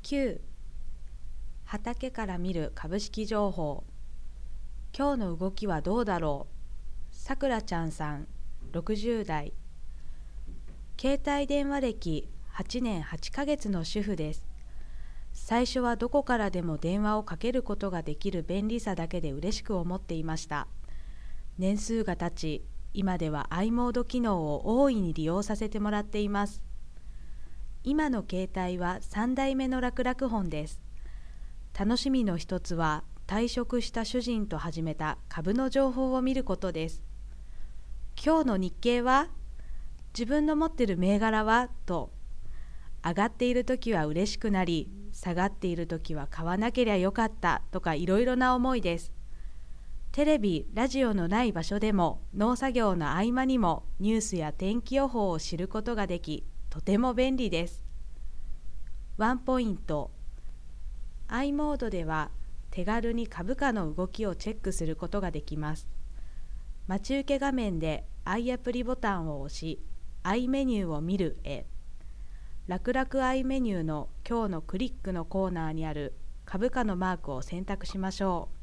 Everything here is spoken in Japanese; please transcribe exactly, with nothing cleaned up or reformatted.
きゅう、畑から見る株式情報。今日の動きはどうだろう。さくらちゃんさん、ろくじゅう代。携帯電話歴はちねんはちかげつの主婦です。最初はどこからでも電話をかけることができる便利さだけで嬉しく思っていました。年数が経ち、今では i モード機能を大いに利用させてもらっています。今の携帯はさん代目の楽々本です。楽しみの一つは退職した主人と始めた株の情報を見ることです。今日の日経は、自分の持ってる銘柄はと、上がっているときは嬉しくなり、下がっているときは買わなけりゃよかったとかいろいろな思いです。テレビ、ラジオのない場所でも農作業の合間にもニュースや天気予報を知ることができ、とても便利です。ワンポイント。i モードでは手軽に株価の動きをチェックすることができます。待ち受け画面で i アプリボタンを押し、i メニューを見るへ。楽々 i メニューの今日のクリックのコーナーにある株価のマークを選択しましょう。